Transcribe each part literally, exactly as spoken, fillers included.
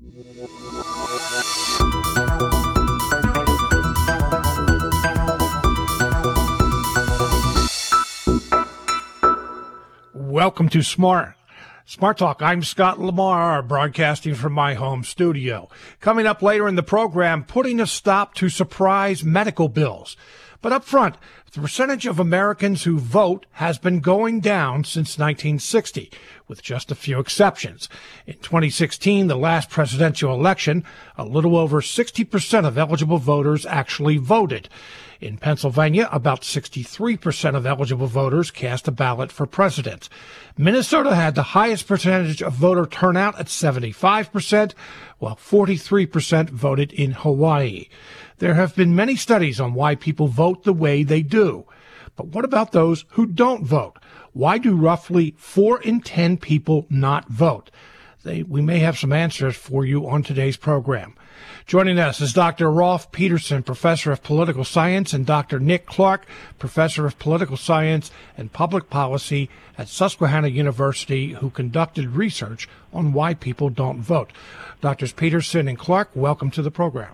Welcome to Smart Smart Talk. I'm Scott Lamar, broadcasting from my home studio. Coming up later in the program, putting a stop to surprise medical bills. But up front, the percentage of Americans who vote has been going down since nineteen sixty, with just a few exceptions. In twenty sixteen, the last presidential election, a little over sixty percent of eligible voters actually voted. In Pennsylvania, about sixty-three percent of eligible voters cast a ballot for president. Minnesota had the highest percentage of voter turnout at seventy-five percent, while forty-three percent voted in Hawaii. There have been many studies on why people vote the way they do. But what about those who don't vote? Why do roughly four in ten people not vote? They, we may have some answers for you on today's program. Joining us is Doctor Rolf Peterson, Professor of Political Science, and Doctor Nick Clark, Professor of Political Science and Public Policy at Susquehanna University, who conducted research on why people don't vote. Doctors Peterson and Clark, welcome to the program.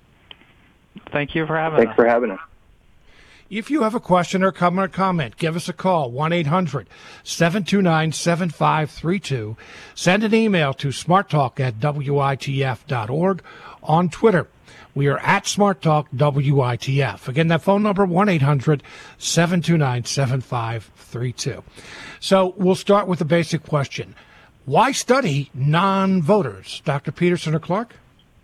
Thank you for having Thanks us. for having us. If you have a question or comment, or comment, give us a call, one eight hundred seven two nine seven five three two. Send an email to smarttalk at W I T F dot org. On Twitter, we are at SmartTalk W I T F. Again, that phone number, one eight hundred seven two nine seven five three two. So we'll start with the basic question. Why study non-voters? Doctor Peterson or Clark?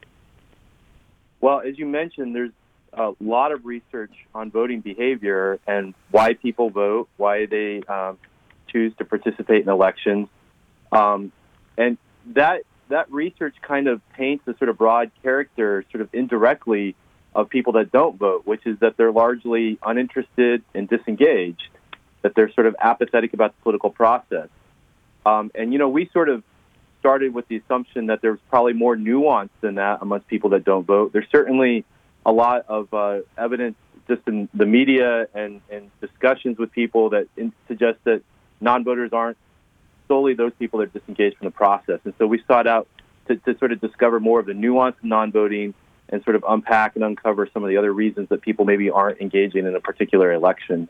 Well, as you mentioned, there's a lot of research on voting behavior and why people vote, why they um, choose to participate in elections. Um, and that that research kind of paints a sort of broad character, sort of indirectly, of people that don't vote, which is that they're largely uninterested and disengaged, that they're sort of apathetic about the political process. Um, and, you know, we sort of started with the assumption that there's probably more nuance than that amongst people that don't vote. There's certainly a lot of uh, evidence just in the media and, and discussions with people that in, suggest that non-voters aren't solely those people that are disengaged from the process. And so we sought out to, to sort of discover more of the nuance of non-voting and sort of unpack and uncover some of the other reasons that people maybe aren't engaging in a particular election.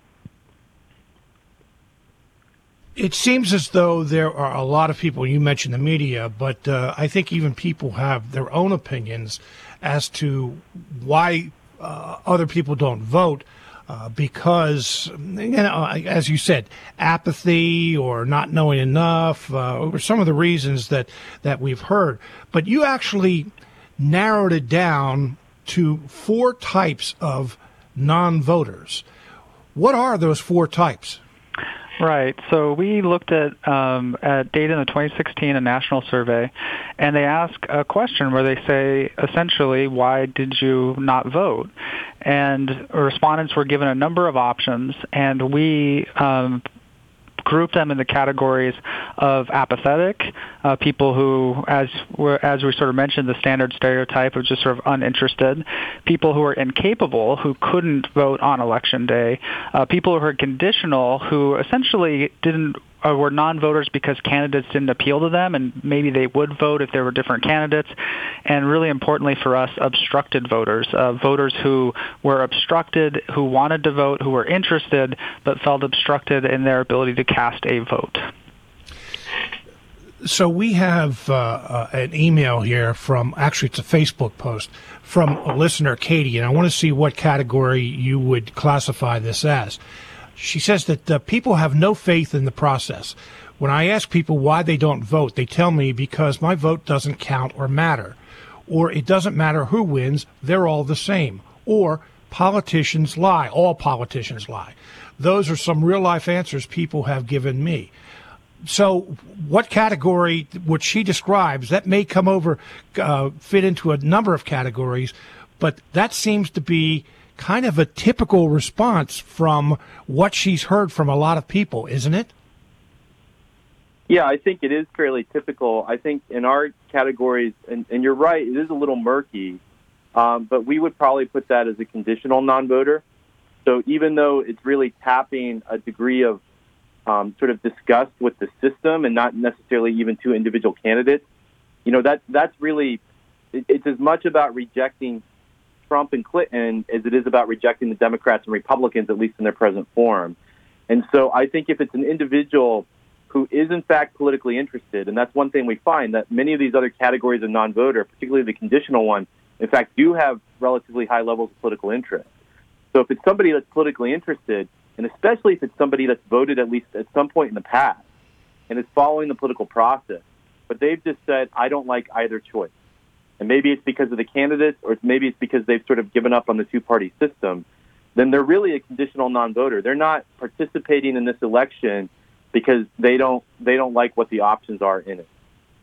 It seems as though there are a lot of people, you mentioned the media, but uh, I think even people have their own opinions as to why uh, other people don't vote. Uh, because, you know, as you said, apathy or not knowing enough, uh, or some of the reasons that, that we've heard. But you actually narrowed it down to four types of non-voters. What are those four types? Right. So we looked at, um, at data in the twenty sixteen a national survey, and they ask a question where they say, essentially, why did you not vote? And respondents were given a number of options, and we um, grouped them in the categories of apathetic, uh, people who, as were, as we sort of mentioned, the standard stereotype of just sort of uninterested, people who are incapable, who couldn't vote on election day, uh, people who are conditional, who essentially didn't uh, were non-voters because candidates didn't appeal to them, and maybe they would vote if there were different candidates, and really importantly for us, obstructed voters, uh, voters who were obstructed, who wanted to vote, who were interested, but felt obstructed in their ability to cast a vote. So we have uh, uh, an email here from, actually it's a Facebook post, from a listener, Katie, and I want to see what category you would classify this as. She says that uh, people have no faith in the process. When I ask people why they don't vote, they tell me because my vote doesn't count or matter, or it doesn't matter who wins, they're all the same, or politicians lie, all politicians lie. Those are some real-life answers people have given me. So what category, what she describes, that may come over, uh, fit into a number of categories, but that seems to be kind of a typical response from what she's heard from a lot of people, isn't it? Yeah, I think it is fairly typical. I think in our categories, and, and you're right, it is a little murky, um, but we would probably put that as a conditional non-voter. So even though it's really tapping a degree of um, sort of disgust with the system and not necessarily even two individual candidates, you know, that that's really, it, it's as much about rejecting Trump and Clinton as it is about rejecting the Democrats and Republicans, at least in their present form. And so I think if it's an individual who is in fact politically interested, and that's one thing we find, that many of these other categories of non-voter, particularly the conditional one, in fact, do have relatively high levels of political interest. So if it's somebody that's politically interested, and especially if it's somebody that's voted at least at some point in the past and is following the political process, but they've just said, I don't like either choice. And maybe it's because of the candidates, or maybe it's because they've sort of given up on the two-party system, then they're really a conditional non-voter. They're not participating in this election because they don't they don't like what the options are in it.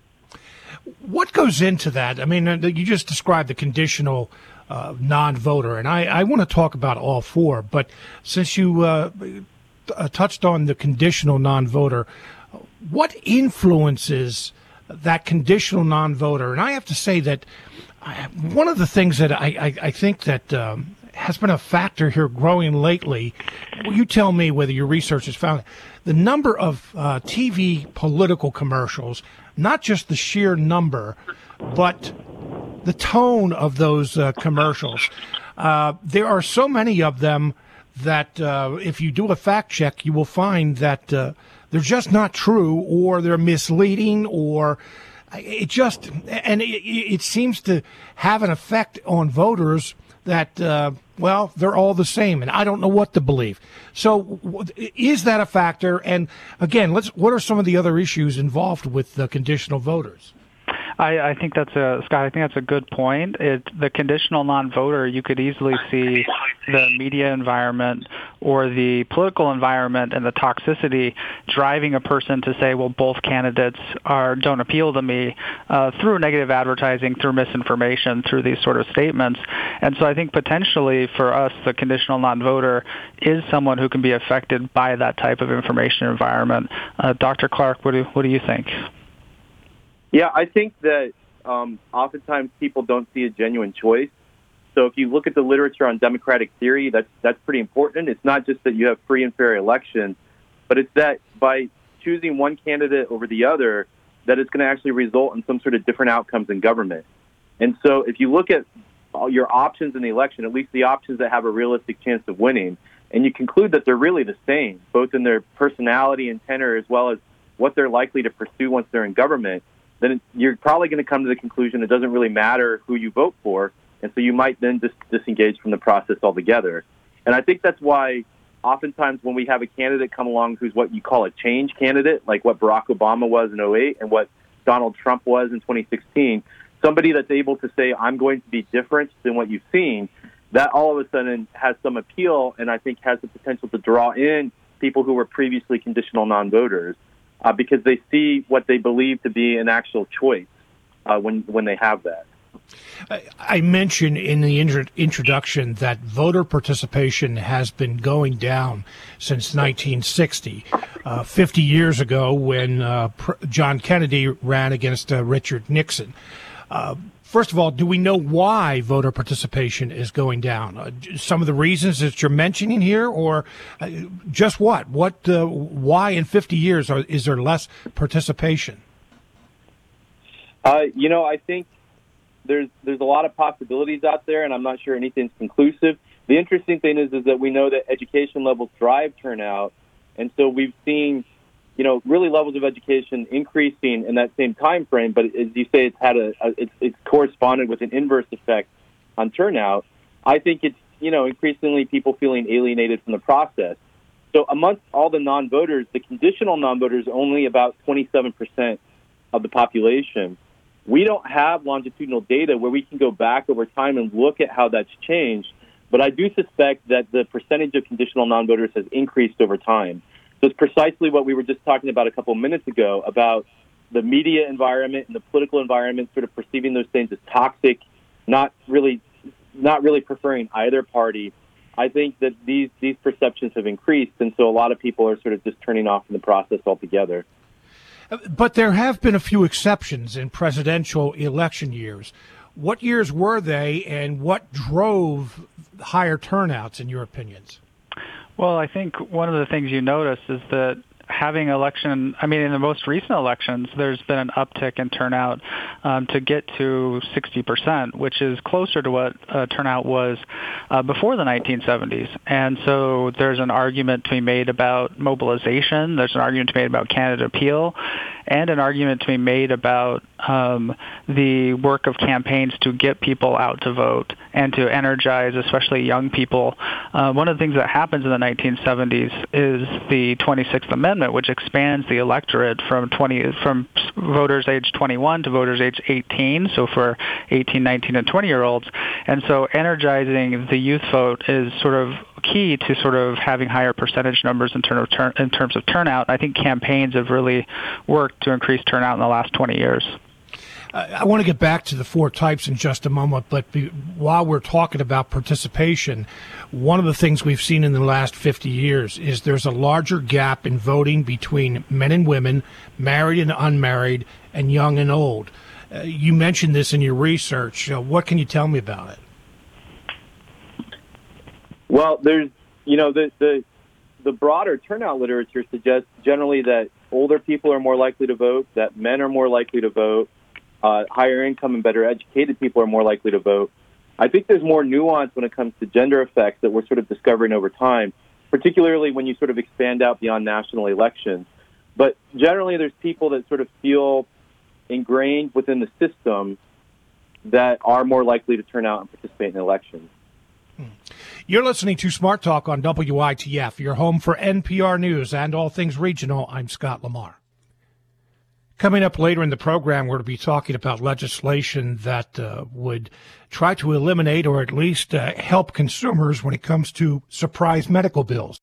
What goes into that? I mean, you just described the conditional uh, non-voter, and I, I want to talk about all four. But since you uh, touched on the conditional non-voter, what influences that conditional non-voter? And I have to say that I, one of the things that I, I, I think that um, has been a factor here growing lately, well, you tell me whether your research has found it, the number of uh, T V political commercials, not just the sheer number, but the tone of those uh, commercials. Uh, there are so many of them that uh, if you do a fact check, you will find that uh, they're just not true, or they're misleading, or it just, and it, it seems to have an effect on voters that, uh, well, they're all the same, and I don't know what to believe. So is that a factor? And again, let's, what are some of the other issues involved with the conditional voters? I, I think that's a Scott. I think that's a good point. It, the conditional non-voter, you could easily see the media environment or the political environment and the toxicity driving a person to say, "Well, both candidates are don't appeal to me," uh, through negative advertising, through misinformation, through these sort of statements. And so, I think potentially for us, the conditional non-voter is someone who can be affected by that type of information environment. Uh, Doctor Clark, what do what do you think? Yeah, I think that um, oftentimes people don't see a genuine choice. So if you look at the literature on democratic theory, that's that's pretty important. It's not just that you have free and fair elections, but it's that by choosing one candidate over the other, that it's going to actually result in some sort of different outcomes in government. And so if you look at all your options in the election, at least the options that have a realistic chance of winning, and you conclude that they're really the same, both in their personality and tenor as well as what they're likely to pursue once they're in government, then you're probably going to come to the conclusion it doesn't really matter who you vote for, and so you might then just disengage from the process altogether. And I think that's why oftentimes when we have a candidate come along who's what you call a change candidate, like what Barack Obama was in oh eight and what Donald Trump was in twenty sixteen, somebody that's able to say, I'm going to be different than what you've seen, that all of a sudden has some appeal and I think has the potential to draw in people who were previously conditional non-voters. Uh, because they see what they believe to be an actual choice uh, when when they have that. I mentioned in the intro- introduction that voter participation has been going down since nineteen sixty, uh, fifty years ago when uh, John Kennedy ran against uh, Richard Nixon. Uh, First of all, do we know why voter participation is going down? Uh, some of the reasons that you're mentioning here, or uh, just what? What? Uh, why in fifty years are, is there less participation? Uh, you know, I think there's there's a lot of possibilities out there, and I'm not sure anything's conclusive. The interesting thing is, is that we know that education levels drive turnout, and so we've seen, you know, really levels of education increasing in that same time frame, but as you say, it's had a, a it's, it's corresponded with an inverse effect on turnout. I think it's, you know, increasingly people feeling alienated from the process. So amongst all the non-voters, the conditional non-voters are only about twenty-seven percent of the population. We don't have longitudinal data where we can go back over time and look at how that's changed, but I do suspect that the percentage of conditional non-voters has increased over time. So it's precisely what we were just talking about a couple of minutes ago about the media environment and the political environment sort of perceiving those things as toxic, not really, not really preferring either party. I think that these these perceptions have increased, and so a lot of people are sort of just turning off from the process altogether. But there have been a few exceptions in presidential election years. What years were they, and what drove higher turnouts, in your opinions? Well, I think one of the things you notice is that having election, I mean, in the most recent elections, there's been an uptick in turnout um, to get to sixty percent, which is closer to what uh, turnout was uh, before the nineteen seventies. And so there's an argument to be made about mobilization. There's an argument to be made about candidate appeal, and an argument to be made about um, the work of campaigns to get people out to vote and to energize, especially young people. Uh, one of the things that happens in the nineteen seventies is the twenty-sixth Amendment, which expands the electorate from twenty from voters age twenty-one to voters age eighteen, so for eighteen, nineteen, and twenty-year-olds. And so energizing the youth vote is sort of key to sort of having higher percentage numbers in, term of turn, in terms of turnout. I think campaigns have really worked to increase turnout in the last twenty years. I want to get back to the four types in just a moment, but be, while we're talking about participation, one of the things we've seen in the last fifty years is there's a larger gap in voting between men and women, married and unmarried, and young and old. Uh, you mentioned this in your research. Uh, what can you tell me about it? Well, there's, you know, the, the, the broader turnout literature suggests generally that older people are more likely to vote, that men are more likely to vote, Uh, higher income and better educated people are more likely to vote. I think there's more nuance when it comes to gender effects that we're sort of discovering over time, particularly when you sort of expand out beyond national elections. But generally, there's people that sort of feel ingrained within the system that are more likely to turn out and participate in elections. You're listening to Smart Talk on W I T F, your home for N P R News and all things regional. I'm Scott Lamar. Coming up later in the program, we're going to be talking about legislation that uh, would try to eliminate or at least uh, help consumers when it comes to surprise medical bills.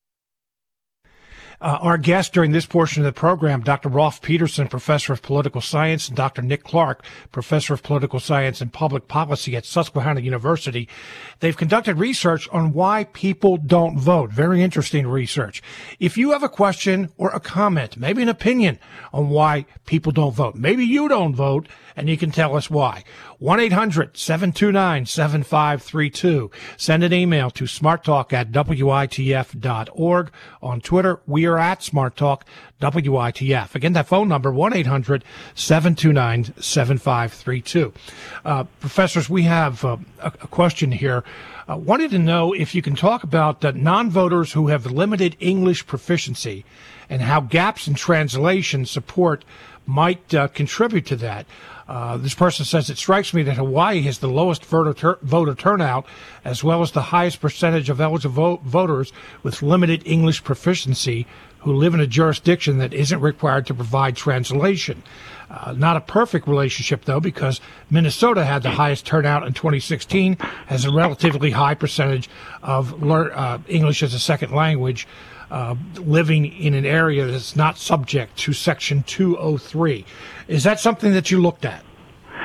Uh, our guests during this portion of the program, Doctor Rolf Peterson, Professor of Political Science, and Doctor Nick Clark, Professor of Political Science and Public Policy at Susquehanna University. They've conducted research on why people don't vote. Very interesting research. If you have a question or a comment, maybe an opinion on why people don't vote, maybe you don't vote, and you can tell us why. one eight hundred seven two nine seven five three two. Send an email to smarttalk at W I T F dot org. On Twitter, we are at SmartTalk W I T F. Again, that phone number, one eight hundred seven two nine seven five three two. Uh, professors, we have uh, a, a question here. I uh, wanted to know if you can talk about uh, non-voters who have limited English proficiency and how gaps in translation support might uh, contribute to that. Uh, this person says, it strikes me that Hawaii has the lowest voter, tur- voter turnout as well as the highest percentage of eligible vo- voters with limited English proficiency who live in a jurisdiction that isn't required to provide translation. Uh, not a perfect relationship, though, because Minnesota had the highest turnout in twenty sixteen, has a relatively high percentage of lear- uh, English as a second language, Uh, living in an area that's not subject to Section two oh three. Is that something that you looked at?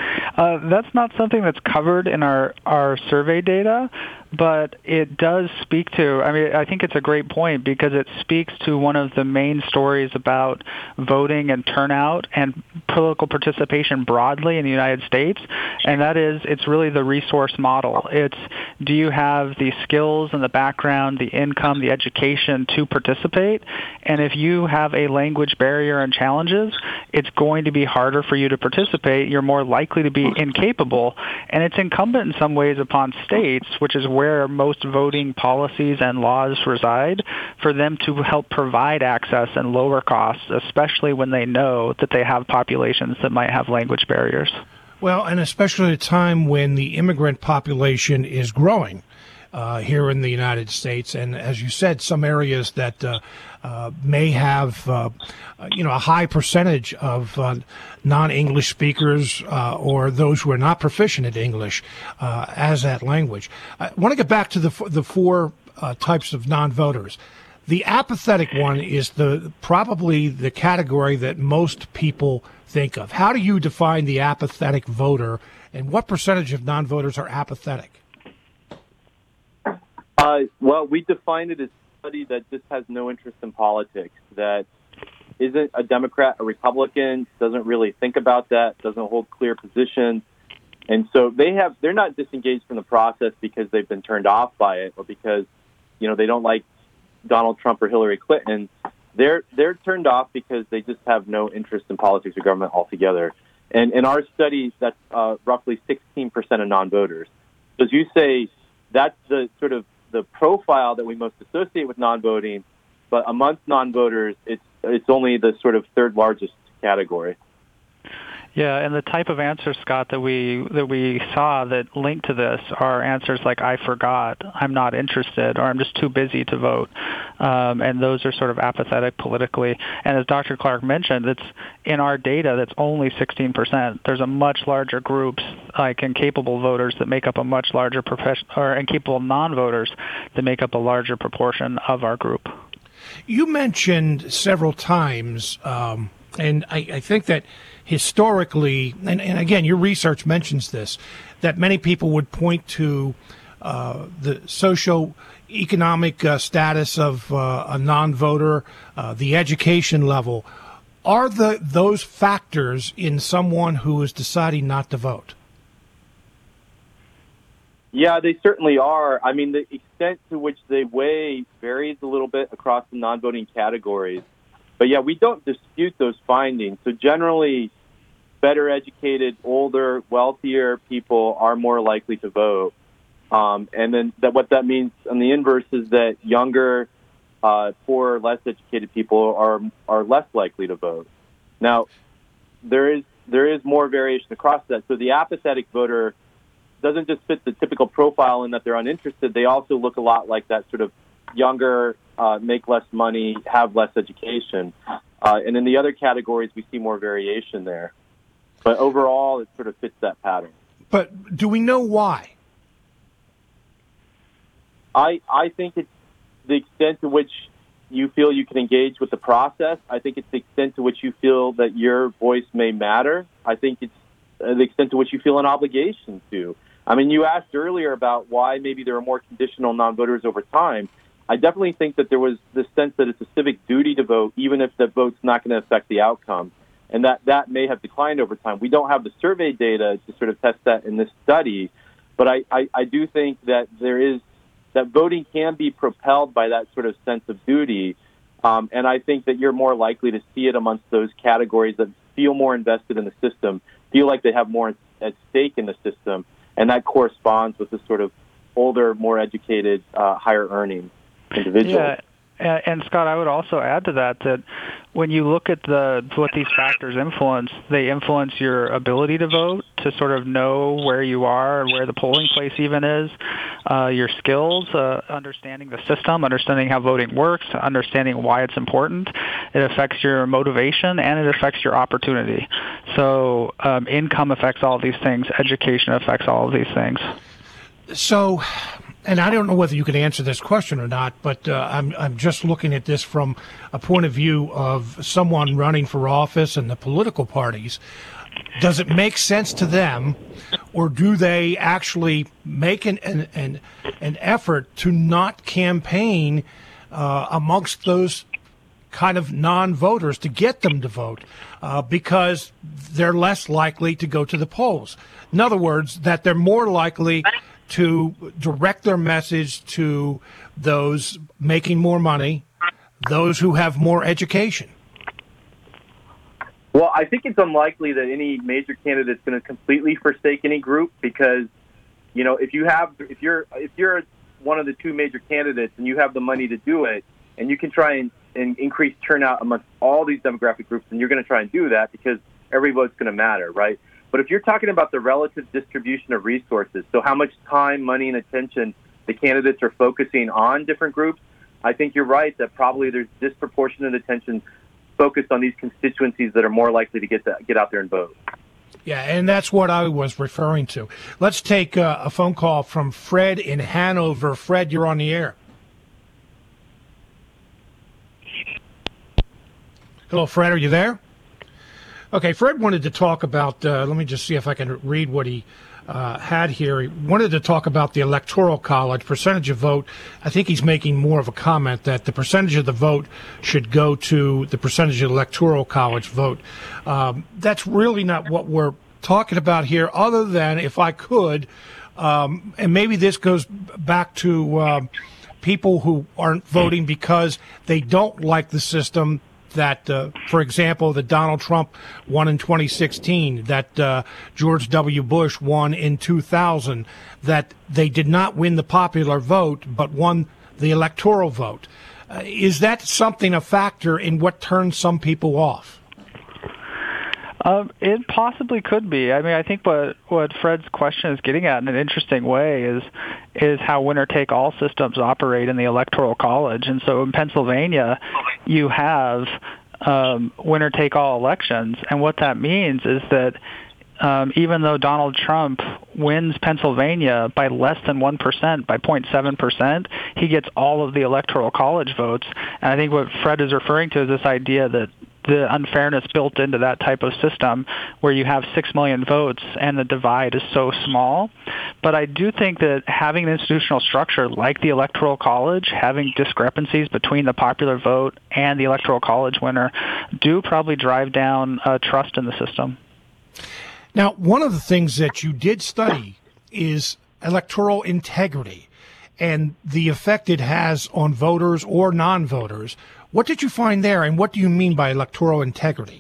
Uh, that's not something that's covered in our, our survey data, but it does speak to, I mean, I think it's a great point because it speaks to one of the main stories about voting and turnout and political participation broadly in the United States, and that is it's really the resource model. It's do you have the skills and the background, the income, the education to participate? And if you have a language barrier and challenges, it's going to be harder for you to participate. You're more likely to be incapable, and it's incumbent in some ways upon states, which is where most voting policies and laws reside, for them to help provide access and lower costs, especially when they know that they have populations that might have language barriers. Well, and especially at a time when the immigrant population is growing uh, here in the United States, and as you said, some areas that uh, uh, may have, uh, you know, a high percentage of uh, non-English speakers uh, or those who are not proficient in English uh, as that language. I want to get back to the the four uh, types of non-voters. The apathetic one is the probably the category that most people think of. How do you define the apathetic voter, and what percentage of non-voters are apathetic? Uh, well, we define it as somebody that just has no interest in politics, that isn't a Democrat, a Republican, doesn't really think about that, doesn't hold clear positions. And so they have, they're not disengaged from the process because they've been turned off by it or because, you know, they don't like Donald Trump or Hillary Clinton. they're they're turned off because they just have no interest in politics or government altogether. And in our study, that's uh, roughly sixteen percent of non-voters. So as you say, that's the sort of the profile that we most associate with non-voting. But amongst non-voters, it's it's only the sort of third largest category. Yeah, and the type of answers, Scott, that we that we saw that linked to this are answers like "I forgot," "I'm not interested," or "I'm just too busy to vote," um, and those are sort of apathetic politically. And as Doctor Clark mentioned, it's in our data that's only sixteen percent. There's a much larger groups like incapable voters that make up a much larger profession, or incapable non-voters that make up a larger proportion of our group. You mentioned several times, um, and I, I think that historically, and, and again, your research mentions this, that many people would point to uh, the socio-economic uh, status of uh, a non-voter, uh, the education level. Are the those factors in someone who is deciding not to vote? Yeah, they certainly are. I mean, the extent to which they weigh varies a little bit across the non-voting categories. But yeah, we don't dispute those findings. So generally, better educated, older, wealthier people are more likely to vote. Um, and then that what that means on the inverse is that younger, uh, poorer, less educated people are are less likely to vote. Now, there is there is more variation across that. So the apathetic voter doesn't just fit the typical profile in that they're uninterested. They also look a lot like that sort of younger, uh, make less money, have less education. Uh, and in the other categories, we see more variation there. But overall, it sort of fits that pattern. But do we know why? I I think it's the extent to which you feel you can engage with the process. I think it's the extent to which you feel that your voice may matter. I think it's the extent to which you feel an obligation to. I mean, you asked earlier about why maybe there are more conditional non-voters over time. I definitely think that there was this sense that it's a civic duty to vote, even if the vote's not going to affect the outcome. And that, that may have declined over time. We don't have the survey data to sort of test that in this study, but I, I, I do think that there is that voting can be propelled by that sort of sense of duty. Um, and I think that you're more likely to see it amongst those categories that feel more invested in the system, feel like they have more at stake in the system, and that corresponds with the sort of older, more educated, uh, higher earning individuals. Yeah. And, and Scott, I would also add to that that when you look at the what these factors influence, they influence your ability to vote, to sort of know where you are and where the polling place even is, uh, your skills, uh, understanding the system, understanding how voting works, understanding why it's important. It affects your motivation and it affects your opportunity. So um, income affects all of these things. Education affects all of these things. So, and I don't know whether you can answer this question or not, but uh, I'm I'm just looking at this from a point of view of someone running for office and the political parties. Does it make sense to them, or do they actually make an an an, an effort to not campaign uh, amongst those kind of non-voters to get them to vote uh, because they're less likely to go to the polls? In other words, that they're more likely to direct their message to those making more money, those who have more education? Well, I think it's unlikely that any major candidate is going to completely forsake any group because, you know, if you have, if you're, if you're one of the two major candidates and you have the money to do it, and you can try and, and increase turnout amongst all these demographic groups, then you're going to try and do that because every vote's going to matter, right? But if you're talking about the relative distribution of resources, so how much time, money, and attention the candidates are focusing on different groups, I think you're right that probably there's disproportionate attention focused on these constituencies that are more likely to get to, get out there and vote. Yeah, and that's what I was referring to. Let's take uh, a phone call from Fred in Hanover. Fred, you're on the air. Hello, Fred, are you there? Okay, Fred wanted to talk about, uh, let me just see if I can read what he uh, had here. He wanted to talk about the Electoral College, percentage of vote. I think he's making more of a comment that the percentage of the vote should go to the percentage of the Electoral College vote. Um, that's really not what we're talking about here, other than, if I could, um, and maybe this goes back to um, people who aren't voting because they don't like the system that, uh, for example, that Donald Trump won in twenty sixteen, that uh, George W. Bush won in two thousand, that they did not win the popular vote but won the electoral vote. Uh, is that something, a factor in what turns some people off? Um, it possibly could be. I mean, I think what what Fred's question is getting at in an interesting way is is how winner-take-all systems operate in the Electoral College. And so in Pennsylvania, you have um, winner-take-all elections. And what that means is that um, even though Donald Trump wins Pennsylvania by less than one percent, by zero point seven percent, he gets all of the Electoral College votes. And I think what Fred is referring to is this idea that the unfairness built into that type of system where you have six million votes and the divide is so small. But I do think that having an institutional structure like the Electoral College, having discrepancies between the popular vote and the Electoral College winner, do probably drive down uh, trust in the system. Now, one of the things that you did study is electoral integrity and the effect it has on voters or non-voters. What did you find there, and what do you mean by electoral integrity?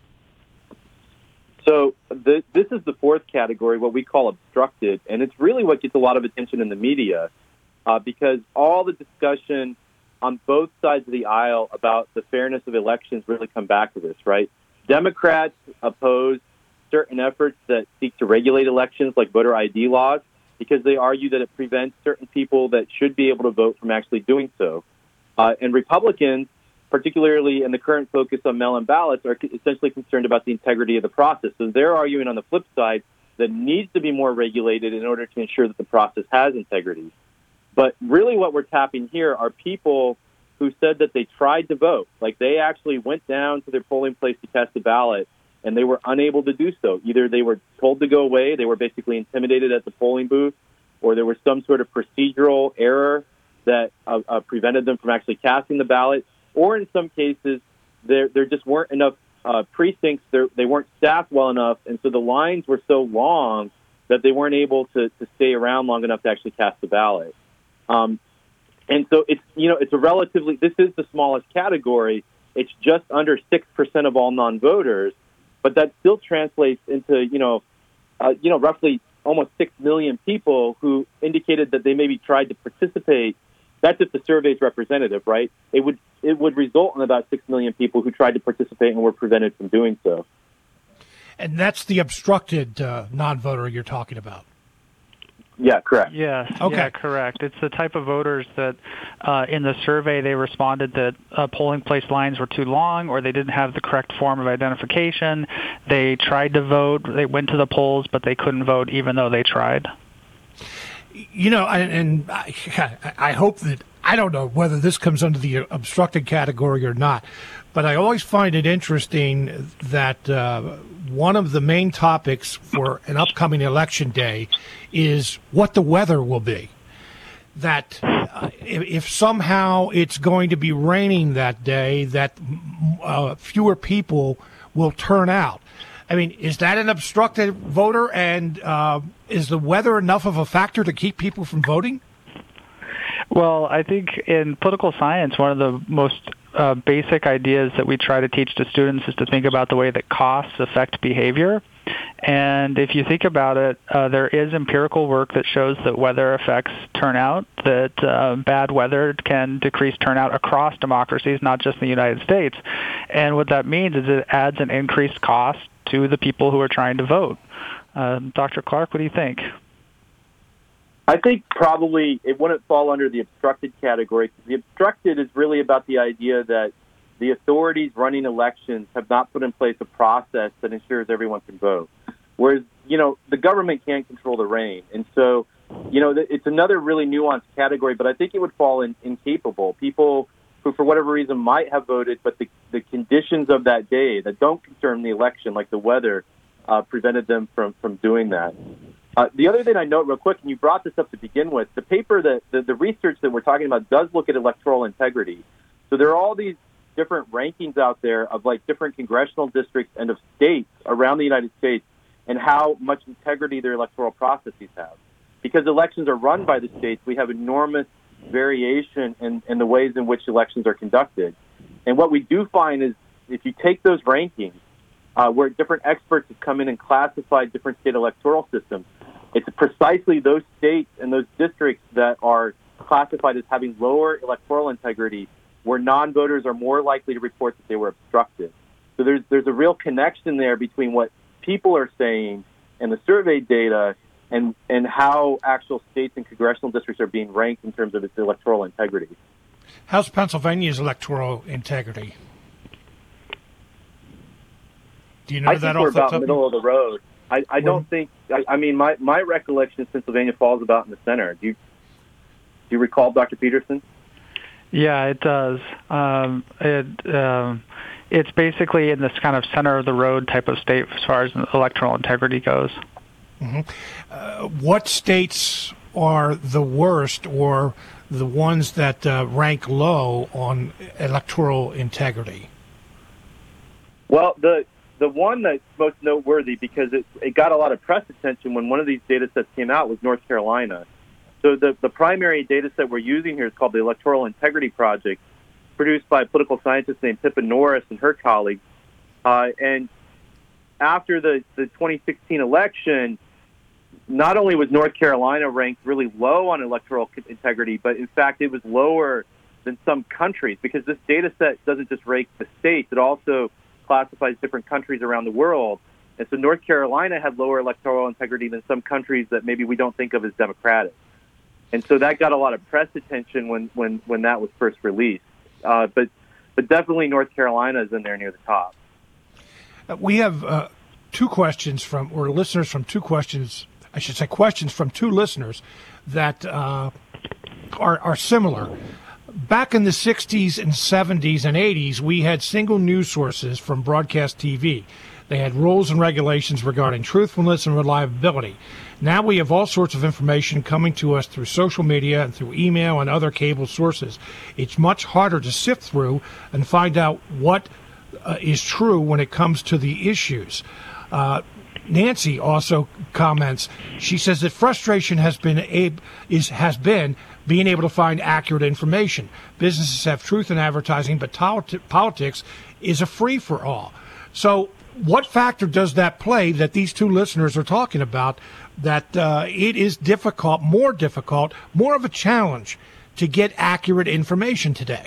So the, this is the fourth category, what we call obstructed, and it's really what gets a lot of attention in the media uh, because all the discussion on both sides of the aisle about the fairness of elections really come back to this, right? Democrats oppose certain efforts that seek to regulate elections like voter I D laws because they argue that it prevents certain people that should be able to vote from actually doing so. Uh, and Republicans, particularly in the current focus on mail-in ballots, are essentially concerned about the integrity of the process. So they're arguing on the flip side that it needs to be more regulated in order to ensure that the process has integrity. But really what we're tapping here are people who said that they tried to vote. Like they actually went down to their polling place to cast a ballot, and they were unable to do so. Either they were told to go away, they were basically intimidated at the polling booth, or there was some sort of procedural error that uh, uh, prevented them from actually casting the ballot, or in some cases, there there just weren't enough uh, precincts, there, they weren't staffed well enough, and so the lines were so long that they weren't able to, to stay around long enough to actually cast the ballot. Um, and so it's, you know, it's a relatively, this is the smallest category. It's just under six percent of all non-voters, but that still translates into, you know, uh, you know, roughly almost six million people who indicated that they maybe tried to participate. That's if the survey is representative, right? It would it would result in about six million people who tried to participate and were prevented from doing so. And that's the obstructed uh, non-voter you're talking about. Yeah, correct. Yes, okay. Yeah, correct. It's the type of voters that uh, in the survey they responded that uh, polling place lines were too long or they didn't have the correct form of identification. They tried to vote, they went to the polls, but they couldn't vote even though they tried. You know, and, and I, I hope that, I don't know whether this comes under the obstructed category or not, but I always find it interesting that uh, one of the main topics for an upcoming election day is what the weather will be. That uh, if, if somehow it's going to be raining that day, that uh, fewer people will turn out. I mean, is that an obstructed voter, and uh, is the weather enough of a factor to keep people from voting? Well, I think in political science, one of the most uh, basic ideas that we try to teach to students is to think about the way that costs affect behavior. And if you think about it, uh, there is empirical work that shows that weather affects turnout, that uh, bad weather can decrease turnout across democracies, not just in the United States. And what that means is it adds an increased cost to the people who are trying to vote. Uh, Doctor Clark, what do you think? I think probably it wouldn't fall under the obstructed category. The obstructed is really about the idea that the authorities running elections have not put in place a process that ensures everyone can vote. Whereas, you know, the government can't control the rain. And so, you know, it's another really nuanced category, but I think it would fall in incapable. People who, for whatever reason, might have voted, but the, the conditions of that day that don't concern the election, like the weather, uh, prevented them from, from doing that. Uh, the other thing I note real quick, and you brought this up to begin with, the paper, that the, the research that we're talking about does look at electoral integrity. So there are all these different rankings out there of like different congressional districts and of states around the United States and how much integrity their electoral processes have. Because elections are run by the states, we have enormous variation in, in the ways in which elections are conducted. And what we do find is if you take those rankings, uh, where different experts have come in and classified different state electoral systems, it's precisely those states and those districts that are classified as having lower electoral integrity where non-voters are more likely to report that they were obstructed. So there's there's a real connection there between what people are saying and the survey data and, and how actual states and congressional districts are being ranked in terms of its electoral integrity. How's Pennsylvania's electoral integrity? Do you know I that think off we're the about top? middle of the road. I, I don't think, I, I mean, my, my recollection is Pennsylvania falls about in the center. Do you, do you recall, Doctor Peterson? Yeah, it does. Um, it um, it's basically in this kind of center of the road type of state as far as electoral integrity goes. Mm-hmm. Uh, what states are the worst or the ones that uh, rank low on electoral integrity? Well, the the one that's most noteworthy because it, it got a lot of press attention when one of these data sets came out was North Carolina. So the, the primary data set we're using here is called the Electoral Integrity Project, produced by a political scientist named Pippa Norris and her colleagues. Uh, and after the, the twenty sixteen election, not only was North Carolina ranked really low on electoral integrity, but in fact it was lower than some countries because this data set doesn't just rank the states, it also classifies different countries around the world. And so North Carolina had lower electoral integrity than some countries that maybe we don't think of as democratic. And so that got a lot of press attention when, when, when that was first released. Uh, but but definitely North Carolina is in there near the top. Uh, we have uh, two questions from, or listeners from two questions, I should say questions from two listeners that uh, are, are similar. Back in the sixties and seventies and eighties, we had single news sources from broadcast T V. They had rules and regulations regarding truthfulness and reliability. Now we have all sorts of information coming to us through social media and through email and other cable sources. It's much harder to sift through and find out what uh, is true when it comes to the issues. Uh, Nancy also comments. She says that frustration has been ab- is has been being able to find accurate information. Businesses have truth in advertising, but politi- politics is a free-for-all. So what factor does that play that these two listeners are talking about, that uh, it is difficult, more difficult, more of a challenge to get accurate information today?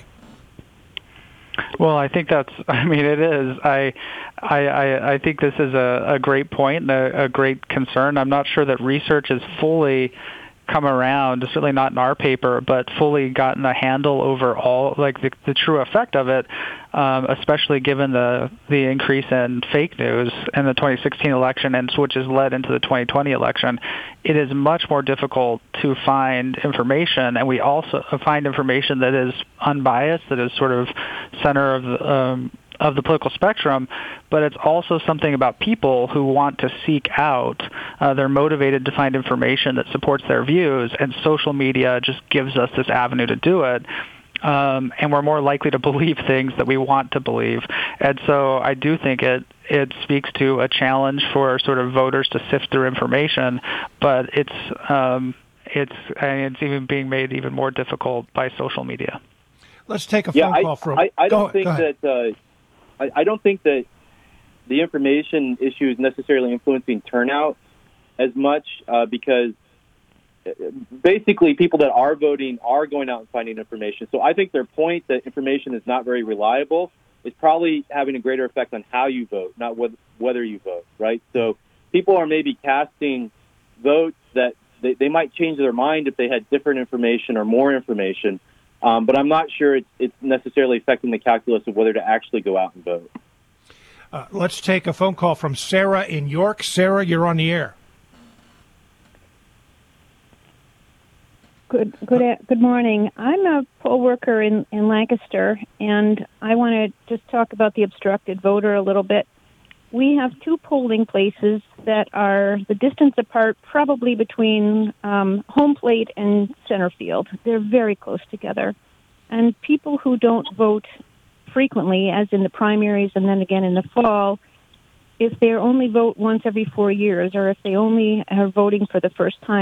Well, I think that's, I mean, it is. I I, I, I think this is a, a great point and a, a great concern. I'm not sure that research has fully come around, certainly not in our paper, but fully gotten a handle over all, like the, the true effect of it, um, especially given the the increase in fake news in the twenty sixteen election, and which has led into the twenty twenty election. It is much more difficult to find information, and we also find information that is unbiased, that is sort of center of the um, of the political spectrum, but it's also something about people who want to seek out. Uh, they're motivated to find information that supports their views, and social media just gives us this avenue to do it. Um, and we're more likely to believe things that we want to believe. And so I do think it it speaks to a challenge for sort of voters to sift through information, but it's um, it's and it's even being made even more difficult by social media. Let's take a yeah, phone I, call from. I, I don't go, think go that uh, I, I don't think that the information issue is necessarily influencing turnout as much uh, because basically people that are voting are going out and finding information. So I think their point that information is not very reliable is probably having a greater effect on how you vote, not whether you vote, right? So people are maybe casting votes that they, they might change their mind if they had different information or more information, um, but I'm not sure it's, it's necessarily affecting the calculus of whether to actually go out and vote. Uh, let's take a phone call from Sarah in York. Sarah, you're on the air. Good, good, good morning. I'm a poll worker in, in Lancaster, and I want to just talk about the obstructed voter a little bit. We have two polling places that are the distance apart, probably between um, home plate and center field. They're very close together. And people who don't vote frequently, as in the primaries and then again in the fall, if they only vote once every four years or if they only are voting for the first time,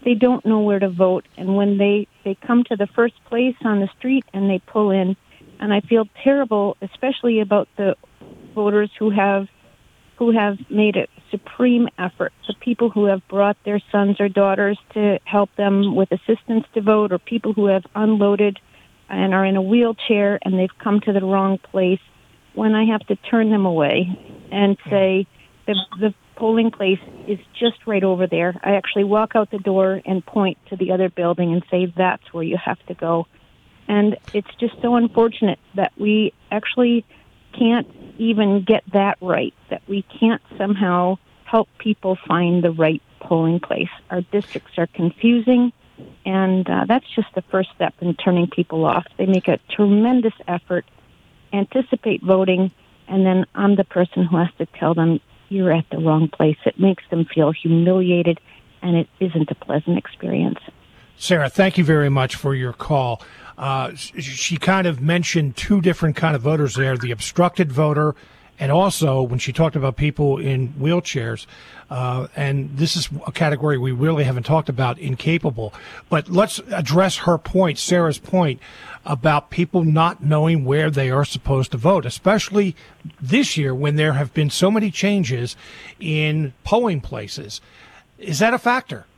they don't know where to vote. And when they, they come to the first place on the street and they pull in, and I feel terrible, especially about the voters who have who have made a supreme effort, the people who have brought their sons or daughters to help them with assistance to vote, or people who have unloaded and are in a wheelchair and they've come to the wrong place, when I have to turn them away and say, the, the polling place is just right over there. I actually walk out the door and point to the other building and say, that's where you have to go. And it's just so unfortunate that we actually can't even get that right, that we can't somehow help people find the right polling place. Our districts are confusing, and uh, that's just the first step in turning people off. They make a tremendous effort, anticipate voting, and then I'm the person who has to tell them, you're at the wrong place. It makes them feel humiliated, and it isn't a pleasant experience. Sarah, thank you very much for your call. Uh, she kind of mentioned two different kind of voters there, the obstructed voter, and also when she talked about people in wheelchairs, uh, and this is a category we really haven't talked about, incapable. But let's address her point, Sarah's point, about people not knowing where they are supposed to vote, especially this year when there have been so many changes in polling places. Is that a factor?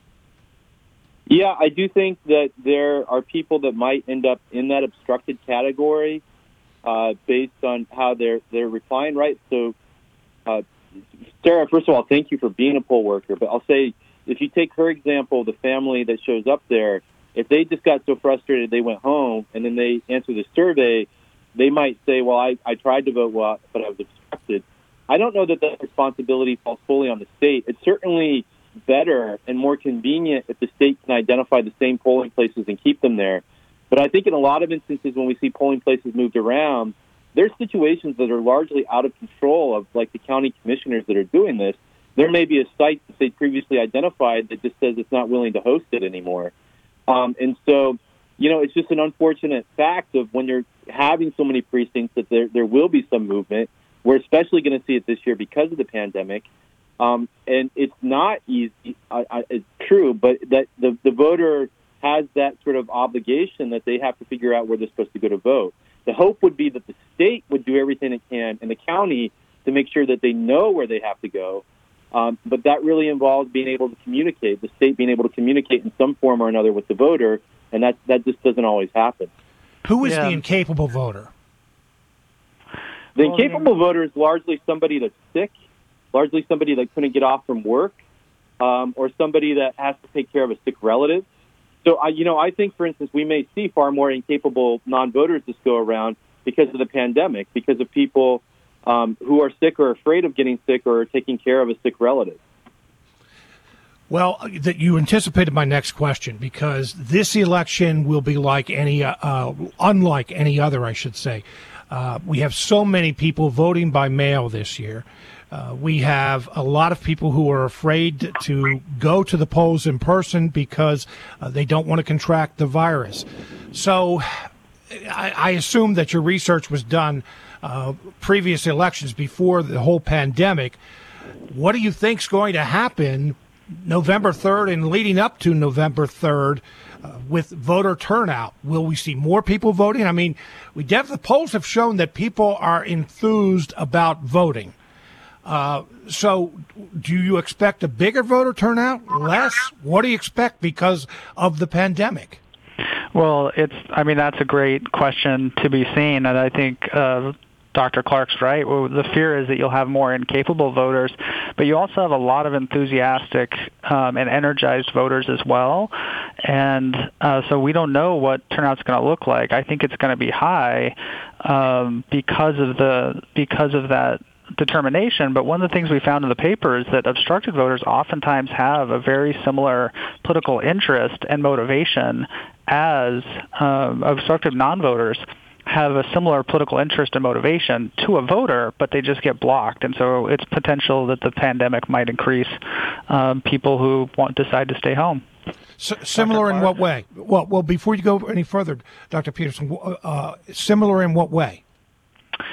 Yeah, I do think that there are people that might end up in that obstructed category uh, based on how they're they're replying, right? So, uh, Sarah, first of all, thank you for being a poll worker. But I'll say, if you take her example, the family that shows up there, if they just got so frustrated they went home and then they answer the survey, they might say, well, I, I tried to vote, well, but I was obstructed. I don't know that that responsibility falls fully on the state. It's certainly better and more convenient if the state can identify the same polling places and keep them there. But I think in a lot of instances when we see polling places moved around, there's situations that are largely out of control of, like, the county commissioners that are doing this. There may be a site that they previously identified that just says it's not willing to host it anymore. Um, and so, you know, it's just an unfortunate fact of when you're having so many precincts that there, there will be some movement. We're especially going to see it this year because of the pandemic. Um, and it's not easy, I, I, it's true, but that the, the voter has that sort of obligation that they have to figure out where they're supposed to go to vote. The hope would be that the state would do everything it can and the county to make sure that they know where they have to go. Um, but that really involves being able to communicate, the state being able to communicate in some form or another with the voter, and that, that just doesn't always happen. Who is yeah. the incapable voter? The incapable voter is largely somebody that's sick, largely somebody that couldn't get off from work, um, or somebody that has to take care of a sick relative. So, I, you know, I think, for instance, we may see far more incapable non-voters this go around because of the pandemic, because of people um, who are sick or afraid of getting sick or taking care of a sick relative. Well, that you anticipated my next question, because this election will be like any, uh, unlike any other, I should say. Uh, we have so many people voting by mail this year. Uh, we have a lot of people who are afraid to go to the polls in person because uh, they don't want to contract the virus. So I, I assume that your research was done uh, previous elections before the whole pandemic. What do you think is going to happen November third and leading up to November third uh, with voter turnout? Will we see more people voting? I mean, we def- the polls have shown that people are enthused about voting. Uh, so do you expect a bigger voter turnout? Less? What do you expect because of the pandemic? Well, it's, I mean, that's a great question to be seen. And I think uh, Doctor Clark's right. Well, the fear is that you'll have more incapable voters, but you also have a lot of enthusiastic um, and energized voters as well. And uh, so we don't know what turnout's going to look like. I think it's going to be high um, because of the because of that determination. But one of the things we found in the paper is that obstructed voters oftentimes have a very similar political interest and motivation as um, obstructed non-voters have a similar political interest and motivation to a voter, but they just get blocked. And so it's potential that the pandemic might increase um, people who want decide to stay home. S- similar in what way? Well, well, before you go any further, Doctor Peterson, uh, similar in what way?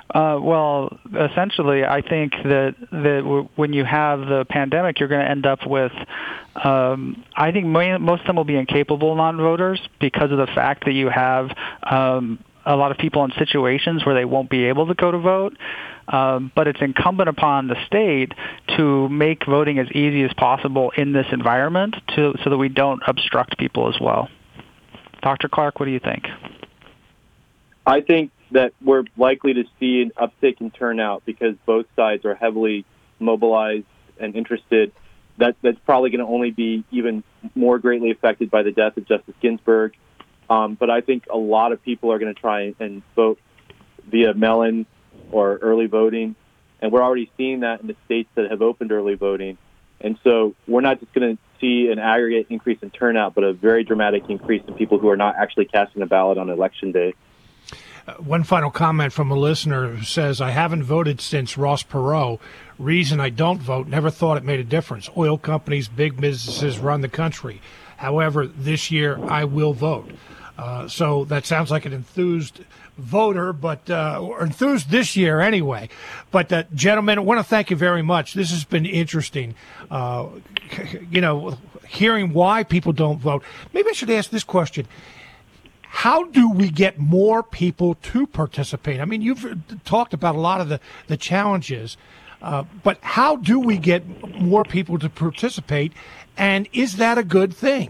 Uh, well, essentially, I think that that w- when you have the pandemic, you're going to end up with, um, I think mo- most of them will be incapable non-voters because of the fact that you have um, a lot of people in situations where they won't be able to go to vote. Um, but it's incumbent upon the state to make voting as easy as possible in this environment to, so that we don't obstruct people as well. Doctor Clark, what do you think? I think that we're likely to see an uptick in turnout because both sides are heavily mobilized and interested. That, that's probably going to only be even more greatly affected by the death of Justice Ginsburg. Um, but I think a lot of people are going to try and vote via mail-in or early voting. And we're already seeing that in the states that have opened early voting. And so we're not just going to see an aggregate increase in turnout, but a very dramatic increase in people who are not actually casting a ballot on Election Day. Uh, one final comment from a listener who says, I haven't voted since Ross Perot. Reason I don't vote, never thought it made a difference. Oil companies, big businesses run the country. However, this year I will vote. Uh, so that sounds like an enthused voter, but uh, or enthused this year anyway. But uh, gentlemen, I want to thank you very much. This has been interesting. Uh, you know, hearing why people don't vote. Maybe I should ask this question. How do we get more people to participate? I mean, you've talked about a lot of the, the challenges, uh, but how do we get more people to participate, and is that a good thing?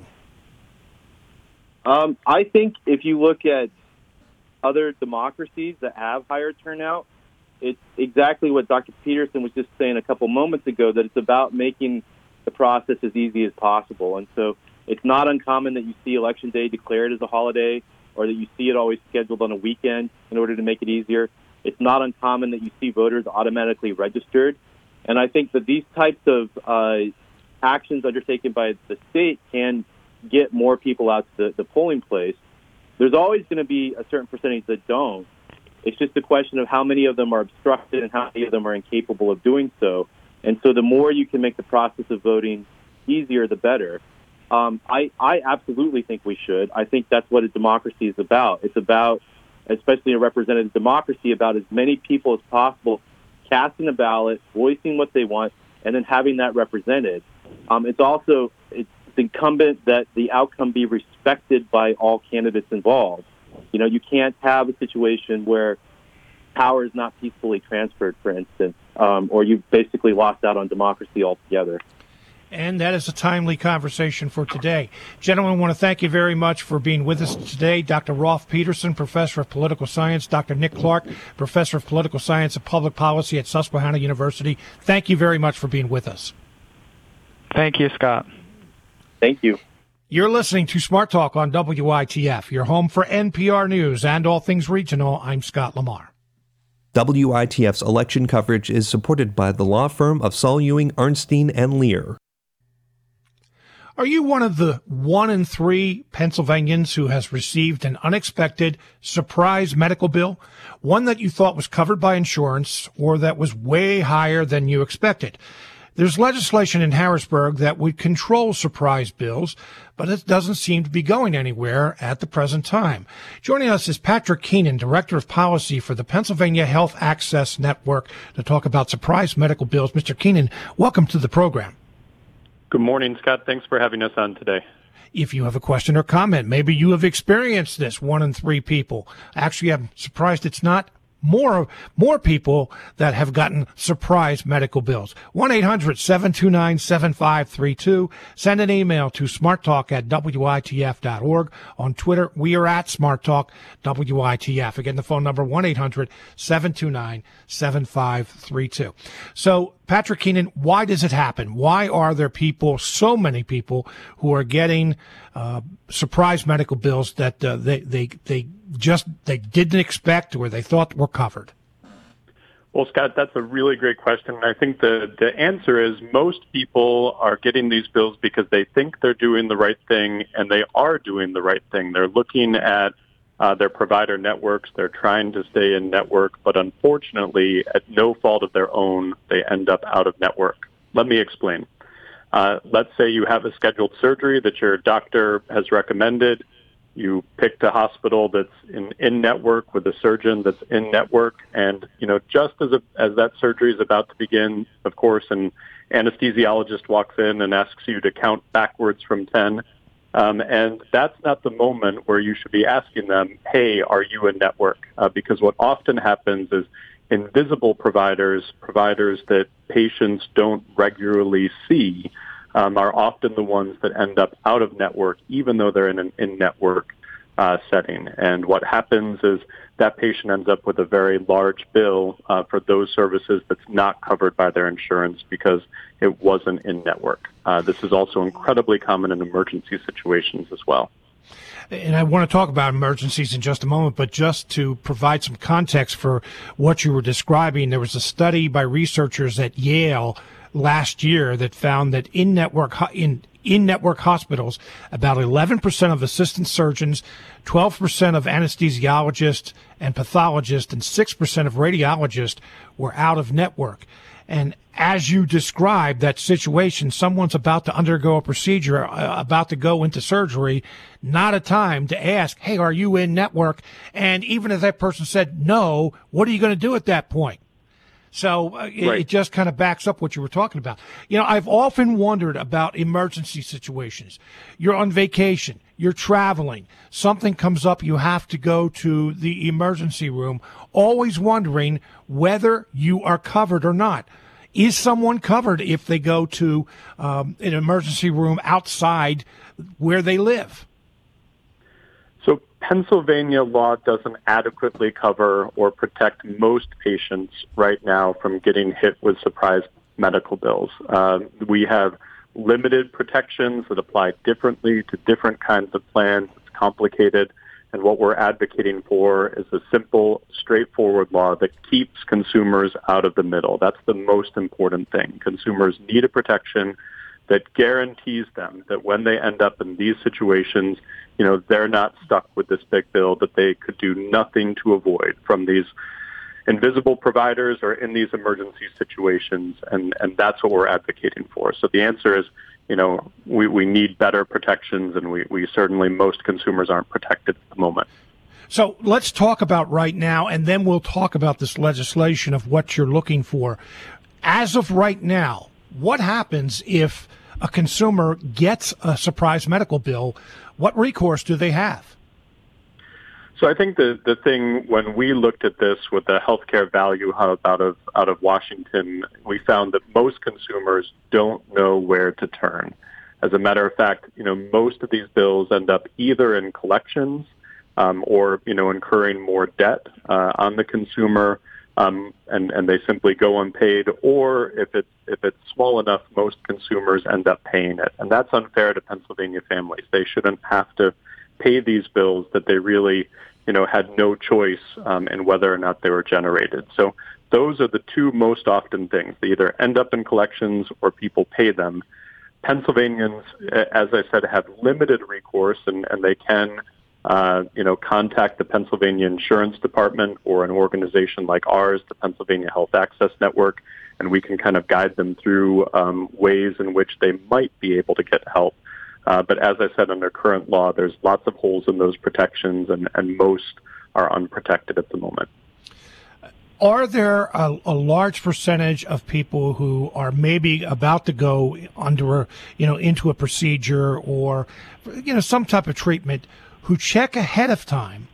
Um, I think if you look at other democracies that have higher turnout, it's exactly what Doctor Peterson was just saying a couple moments ago, that it's about making the process as easy as possible. And so it's not uncommon that you see Election Day declared as a holiday, or that you see it always scheduled on a weekend in order to make it easier. It's not uncommon that you see voters automatically registered. And I think that these types of uh, actions undertaken by the state can get more people out to the, the polling place. There's always going to be a certain percentage that don't. It's just a question of how many of them are obstructed and how many of them are incapable of doing so. And so the more you can make the process of voting easier, the better. Um, I, I absolutely think we should. I think that's what a democracy is about. It's about, especially a representative democracy, about as many people as possible casting a ballot, voicing what they want, and then having that represented. Um, it's also it's incumbent that the outcome be respected by all candidates involved. You know, you can't have a situation where power is not peacefully transferred, for instance, um, or you've basically lost out on democracy altogether. And that is a timely conversation for today. Gentlemen, I want to thank you very much for being with us today. Doctor Rolf Peterson, Professor of Political Science, Doctor Nick Clark, Professor of Political Science and Public Policy at Susquehanna University. Thank you very much for being with us. Thank you, Scott. Thank you. You're listening to Smart Talk on W I T F, your home for N P R News and all things regional. I'm Scott Lamar. W I T F's election coverage is supported by the law firm of Saul Ewing, Arnstein and Lear. Are you one of the one in three Pennsylvanians who has received an unexpected surprise medical bill, one that you thought was covered by insurance or that was way higher than you expected? There's legislation in Harrisburg that would control surprise bills, but it doesn't seem to be going anywhere at the present time. Joining us is Patrick Keenan, Director of Policy for the Pennsylvania Health Access Network, to talk about surprise medical bills. Mister Keenan, welcome to the program. Good morning, Scott. Thanks for having us on today. If you have a question or comment, maybe you have experienced this, one in three people. Actually, I'm surprised it's not more more people that have gotten surprise medical bills. one eight hundred seven two nine seven five three two. Send an email to smarttalk at W I T F dot org. On Twitter, we are at SmartTalk W I T F. Again, the phone number, one eight hundred seven two nine seven five three two. So, Patrick Keenan, why does it happen? Why are there people, so many people, who are getting uh, surprise medical bills that uh, they, they, they just they didn't expect or they thought were covered? Well, Scott, that's a really great question. And I think the, the answer is most people are getting these bills because they think they're doing the right thing, and they are doing the right thing. They're looking at uh, their provider networks. They're trying to stay in network, but unfortunately, at no fault of their own, they end up out of network. Let me explain. Uh, let's say you have a scheduled surgery that your doctor has recommended. You picked a hospital that's in, in network with a surgeon that's in network. And, you know, just as, a, as that surgery is about to begin, of course, an anesthesiologist walks in and asks you to count backwards from ten. Um, and that's not the moment where you should be asking them, hey, are you in network? Uh, because what often happens is invisible providers, providers that patients don't regularly see, um, are often the ones that end up out of network, even though they're in an in-network uh, setting. And what happens is that patient ends up with a very large bill uh, for those services that's not covered by their insurance because it wasn't in network. Uh, this is also incredibly common in emergency situations as well. And I want to talk about emergencies in just a moment, but just to provide some context for what you were describing, there was a study by researchers at Yale last year that found that in-network in in-network hospitals, about eleven percent of assistant surgeons, twelve percent of anesthesiologists and pathologists, and six percent of radiologists were out of network. And as you described that situation, someone's about to undergo a procedure, uh, about to go into surgery, not a time to ask, hey, are you in network? And even if that person said no, what are you going to do at that point? So uh, it, right. it just kind of backs up what you were talking about. You know, I've often wondered about emergency situations. You're on vacation, you're traveling, something comes up, you have to go to the emergency room, always wondering whether you are covered or not. Is someone covered if they go to um, an emergency room outside where they live? So Pennsylvania law doesn't adequately cover or protect most patients right now from getting hit with surprise medical bills. Uh, we have limited protections that apply differently to different kinds of plans. It's complicated. And what we're advocating for is a simple, straightforward law that keeps consumers out of the middle. That's the most important thing. Consumers need a protection that guarantees them that when they end up in these situations, you know, they're not stuck with this big bill that they could do nothing to avoid from these invisible providers or in these emergency situations. And, and that's what we're advocating for. So the answer is, you know, we, we need better protections, and we, we certainly, most consumers aren't protected at the moment. So let's talk about right now, and then we'll talk about this legislation of what you're looking for. As of right now, what happens if a consumer gets a surprise medical bill? What recourse do they have? So I think the, the thing, when we looked at this with the Healthcare Value Hub out of out of Washington, we found that most consumers don't know where to turn. As a matter of fact, you know, most of these bills end up either in collections um, or, you know, incurring more debt uh, on the consumer, um, and, and they simply go unpaid, or if it's, if it's small enough, most consumers end up paying it. And that's unfair to Pennsylvania families. They shouldn't have to pay these bills that they really, you know, had no choice um, in whether or not they were generated. So those are the two most often things. They either end up in collections or people pay them. Pennsylvanians, as I said, have limited recourse, and, and they can, uh, you know, contact the Pennsylvania Insurance Department or an organization like ours, the Pennsylvania Health Access Network, and we can kind of guide them through um, ways in which they might be able to get help. Uh, but as I said, under current law, there's lots of holes in those protections, and, and most are unprotected at the moment. Are there a, a large percentage of people who are maybe about to go under, a, you know, into a procedure or, you know, some type of treatment, who check ahead of time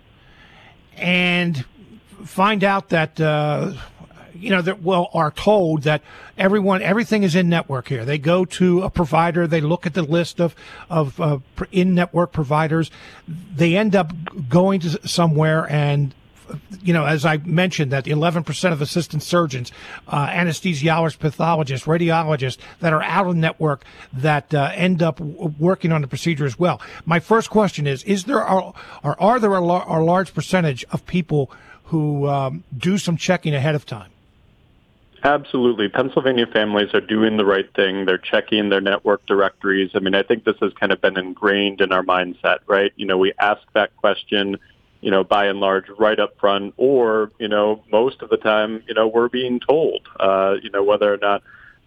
and find out that, uh, you know, that, well, are told that everyone, everything is in network here. They go to a provider, they look at the list of, of uh, in-network providers. They end up going to somewhere and, you know, as I mentioned, that eleven percent of assistant surgeons, uh, anesthesiologists, pathologists, radiologists that are out of network that uh, end up w- working on the procedure as well. My first question is, is there, are, or are there a, lar- a large percentage of people who um, do some checking ahead of time? Absolutely. Pennsylvania families are doing the right thing. They're checking their network directories. I mean, I think this has kind of been ingrained in our mindset, right? You know, we ask that question, you know, by and large, right up front, or, you know, most of the time, you know, we're being told, uh, you know, whether or not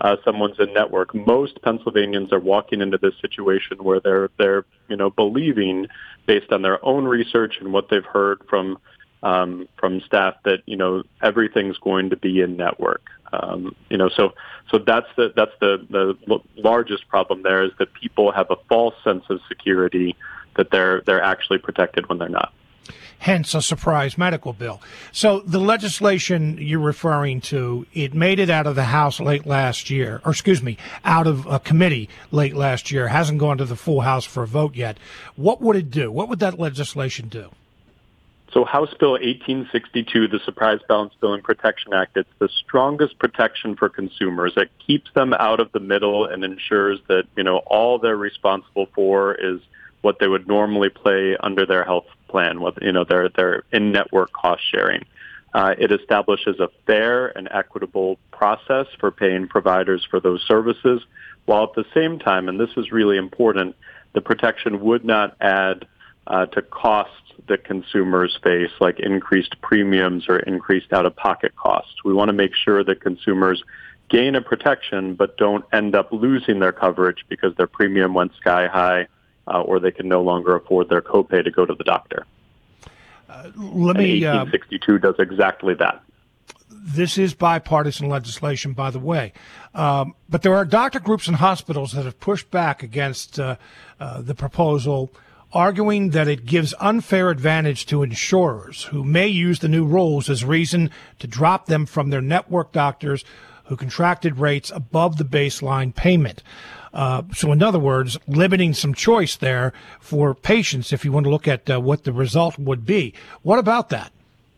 uh, someone's in network. Most Pennsylvanians are walking into this situation where they're they're you know believing, based on their own research and what they've heard from um, from staff, that you know everything's going to be in network. Um, you know, so so that's the that's the the largest problem there, is that people have a false sense of security that they're they're actually protected when they're not. Hence a surprise medical bill. So the legislation you're referring to, it made it out of the House late last year, or excuse me, out of a committee late last year, hasn't gone to the full House for a vote yet. What would it do? What would that legislation do? So House Bill eighteen sixty-two, the Surprise Balance Billing Protection Act, it's the strongest protection for consumers. It keeps them out of the middle and ensures that, you know, all they're responsible for is what they would normally pay under their health plan, with, you know, their, their in-network cost sharing. Uh, it establishes a fair and equitable process for paying providers for those services, while at the same time, and this is really important, the protection would not add uh, to costs that consumers face, like increased premiums or increased out-of-pocket costs. We want to make sure that consumers gain a protection but don't end up losing their coverage because their premium went sky high, uh, or they can no longer afford their copay to go to the doctor. Uh, let me. eighteen sixty-two uh, does exactly that. This is bipartisan legislation, by the way. Um, but there are doctor groups and hospitals that have pushed back against uh, uh, the proposal, arguing that it gives unfair advantage to insurers who may use the new rules as reason to drop them from their network doctors who contracted rates above the baseline payment. Uh, so in other words, limiting some choice there for patients if you want to look at uh, what the result would be. What about that?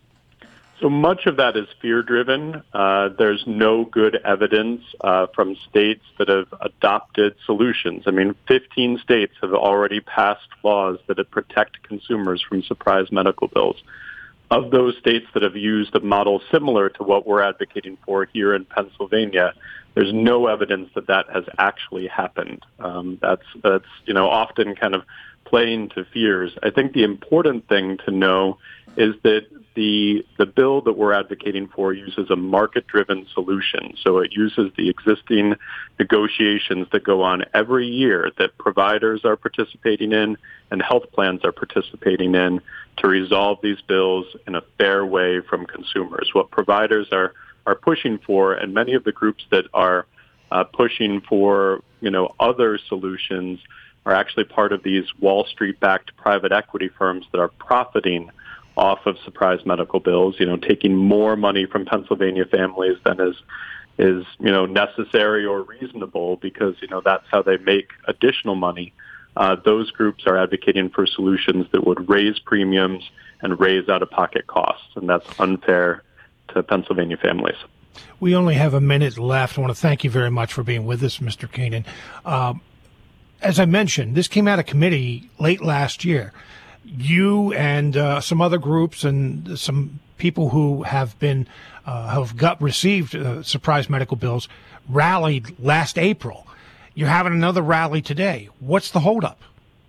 So much of that is fear-driven. Uh, there's no good evidence uh, from states that have adopted solutions. I mean, fifteen states have already passed laws that have protect consumers from surprise medical bills. Of those states that have used a model similar to what we're advocating for here in Pennsylvania, there's no evidence that that has actually happened. Um, that's, that's, you know, often kind of playing to fears. I think the important thing to know is that the the bill that we're advocating for uses a market-driven solution. So it uses the existing negotiations that go on every year that providers are participating in and health plans are participating in to resolve these bills in a fair way from consumers. What providers are, are pushing for, and many of the groups that are uh, pushing for, you know, other solutions are actually part of these Wall Street-backed private equity firms that are profiting off of surprise medical bills, you know, taking more money from Pennsylvania families than is, is, you know, necessary or reasonable because, you know, that's how they make additional money. Uh, those groups are advocating for solutions that would raise premiums and raise out-of-pocket costs, and that's unfair to Pennsylvania families. We only have a minute left. I want to thank you very much for being with us, Mister Keenan. Um, as I mentioned, this came out of committee late last year. You and uh, some other groups and some people who have been uh, have got received uh, surprise medical bills rallied last April. You're having another rally today. What's the holdup?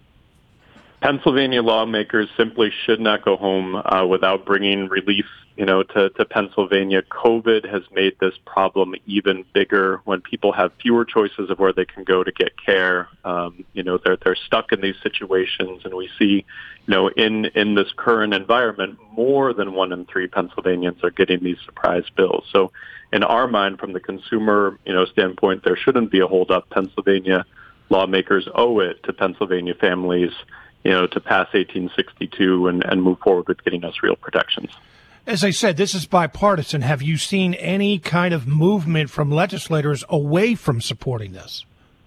Pennsylvania lawmakers simply should not go home uh, without bringing relief, you know, to, to Pennsylvania. COVID has made this problem even bigger. When people have fewer choices of where they can go to get care, um, you know, they're they're stuck in these situations, and we see, you know, in in this current environment, more than one in three Pennsylvanians are getting these surprise bills. So, in our mind, from the consumer, you know, standpoint, there shouldn't be a holdup. Pennsylvania lawmakers owe it to Pennsylvania families, you know, to pass eighteen sixty-two and, and move forward with getting us real protections. As I said, this is bipartisan. Have you seen any kind of movement from legislators away from supporting this?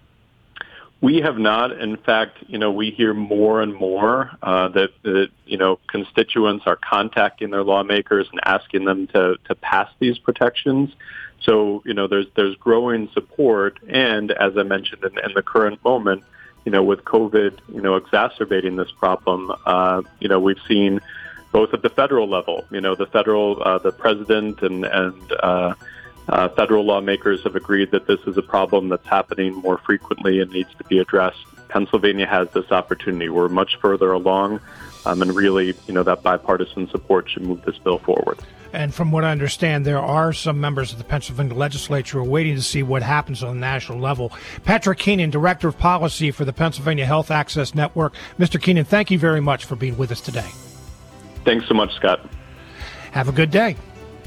We have not. In fact, you know, we hear more and more uh, that, that, you know, constituents are contacting their lawmakers and asking them to, to pass these protections. So, you know, there's there's growing support. And as I mentioned in, in the current moment, you know, with COVID, you know, exacerbating this problem, uh, you know, we've seen both at the federal level, you know, the federal, uh, the president and, and uh, uh, federal lawmakers have agreed that this is a problem that's happening more frequently and needs to be addressed. Pennsylvania has this opportunity. We're much further along, um, and really, you know, that bipartisan support should move this bill forward. And from what I understand, there are some members of the Pennsylvania legislature who are waiting to see what happens on the national level. Patrick Keenan, Director of Policy for the Pennsylvania Health Access Network. Mister Keenan, thank you very much for being with us today. Thanks so much, Scott. Have a good day.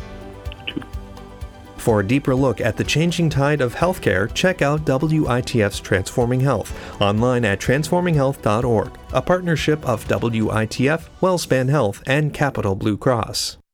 For a deeper look at the changing tide of healthcare, check out W I T F's Transforming Health online at transforming health dot org, a partnership of W I T F, WellSpan Health, and Capital Blue Cross.